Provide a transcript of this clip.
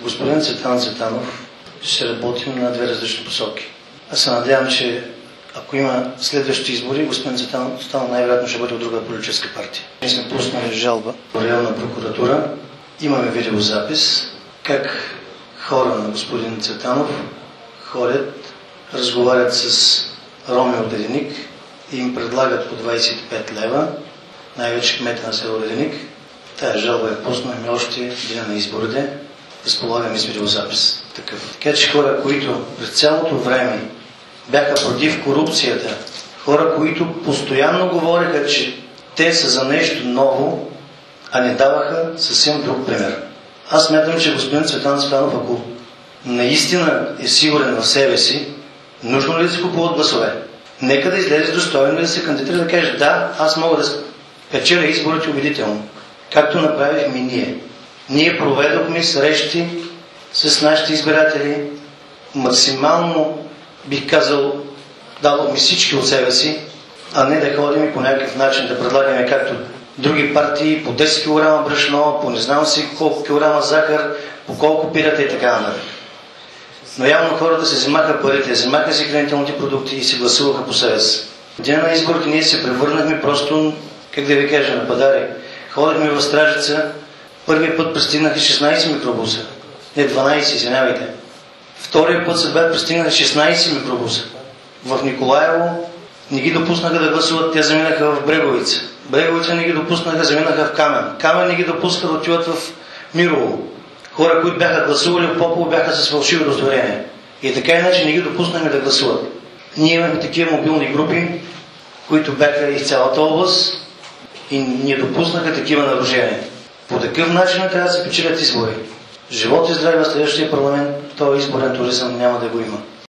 господин Цветан Цветанов ще работим на две различни посоки. Аз се надявам, че ако има следващи избори, господин Цветанов най-вероятно ще бъде от друга политическа партия. Ние сме пуснали жалба в районна прокуратура. Имаме видеозапис как хора на господин Цветанов ходят, разговарят с роми от Реденик и им предлагат по 25 лева, най-вече кмета на село Реденик. Тая жалба я пуснахме още деня на изборите. Разполагаме с видеозапис такъв. Така че хора, които през цялото време бяха против корупцията, хора, които постоянно говореха, че те са за нещо ново, а не даваха съвсем друг пример. Аз смятам, че господин Цветан Цветанов, ако наистина е сигурен в себе си, нужно ли да се купуват гласове? Нека да излезе достойно и да се кандидатира, да каже: да, аз мога да печеля изборите убедително, както направихме ние. Ние проведохме срещи с нашите избиратели, максимално, бих казал, дадохме всички от себе си, а не да ходим и по някакъв начин да предлагаме, както други партии, по 10 кг брашно, по не знам си колко килограма захар, по колко пирата и така нататък. Но явно хората се вземаха парите, вземаха си хранителните продукти и се гласуваха по себе си. В деня на изборите ние се превърнахме просто, как да ви кажа, на падари. Ходихме в Стражица, първият път пристигнаха 16 микробуса, не 12, извинявайте. Втория път се бяха пристигнали 16 микробуса. В Николаево не ги допуснаха да гласуват, те заминаха в Бреговица. Бреговица не ги допуснаха, заминаха в Камен. Камен не ги допускаха да отиват в Мирово. Хора, които бяха гласували в Попово, бяха с фалшиво удостоверение. И така иначе не ги допуснахме да гласуват. Ние имахме такива мобилни групи, които бяха из цялата област и ни допуснаха такива нарушения. По такъв начин трябва да се печелят избори. Живот и здраве в следващия парламент, този изборен туризъм няма да го има.